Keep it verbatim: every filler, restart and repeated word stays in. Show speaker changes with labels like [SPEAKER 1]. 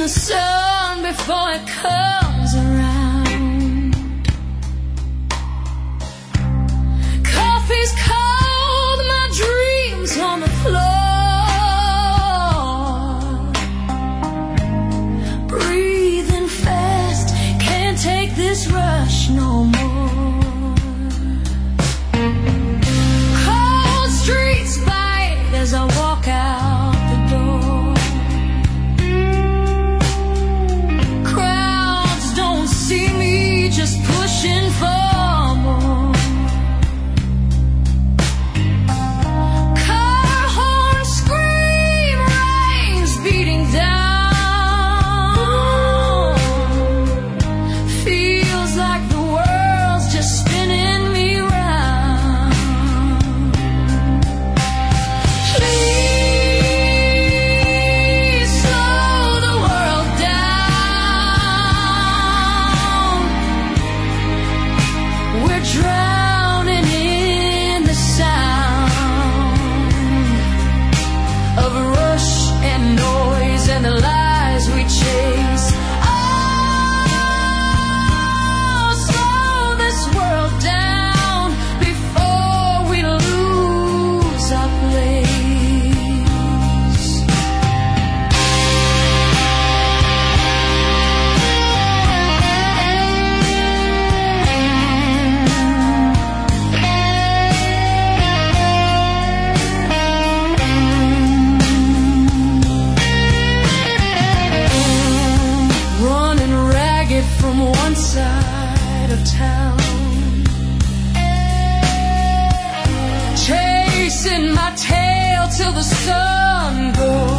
[SPEAKER 1] the sun before it comes around. Coffee's cold, my dreams on the floor. Breathing fast, can't take this rush no more. Cold streets bite as I walk out the door. Crowds don't see me, just pushing for more. Car horns scream, rain's beating down. Feels like the world's just spinning me round. Please slow the world down. We're drowning in the sound of rush and noise and the lies we chase. Oh, slow this world down before we lose our place. Running ragged from one side of town, chasing my tail till the sun goes